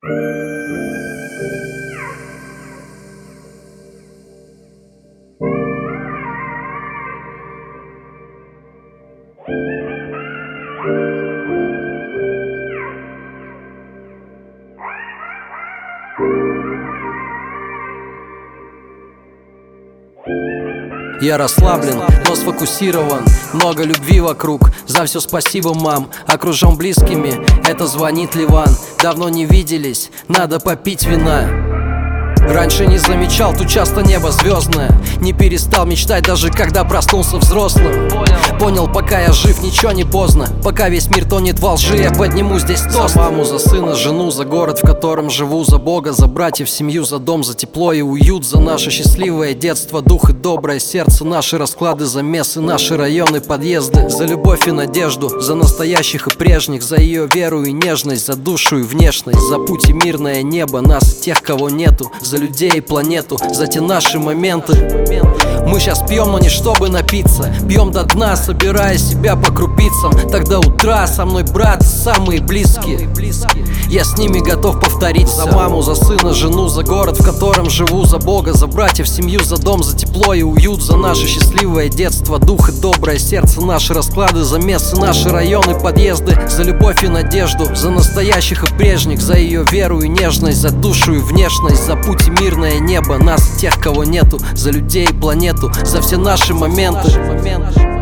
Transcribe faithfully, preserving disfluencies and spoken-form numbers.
Я расслаблен, но сфокусирован. Много любви вокруг, за все спасибо, мам. Окружен близкими, это звонит Ливан. Давно не виделись, надо попить вина. Раньше не замечал, тут часто небо звездное. Не перестал мечтать, даже когда проснулся взрослым. Понял, Понял, пока я жив, ничего не поздно. Пока весь мир тонет во лжи, я подниму здесь тост. За маму, за сына, жену, за город, в котором живу. За Бога, за братьев, семью, за дом, за тепло и уют. За наше счастливое детство, дух и доброе сердце. Наши расклады, замесы, наши районы, подъезды. За любовь и надежду, за настоящих и прежних. За ее веру и нежность, за душу и внешность. За путь и мирное небо, нас, тех, кого нету. За людей и планету, за те наши моменты. Мы сейчас пьем, но не чтобы напиться. Пьем до дна, собирая себя по крупицам. Тогда утра со мной брат, самые близкие. Я с ними готов повториться. За маму, за сына, жену, за город, в котором живу. За Бога, за братьев, семью, за дом, за тепло и уют. За наше счастливое детство, дух и доброе сердце. Наши расклады, замесы, наши районы, подъезды. За любовь и надежду, за настоящих и прежних. За ее веру и нежность, за душу и внешность. За путь и мирное небо, нас, тех, кого нету. За людей и планету, за все наши моменты.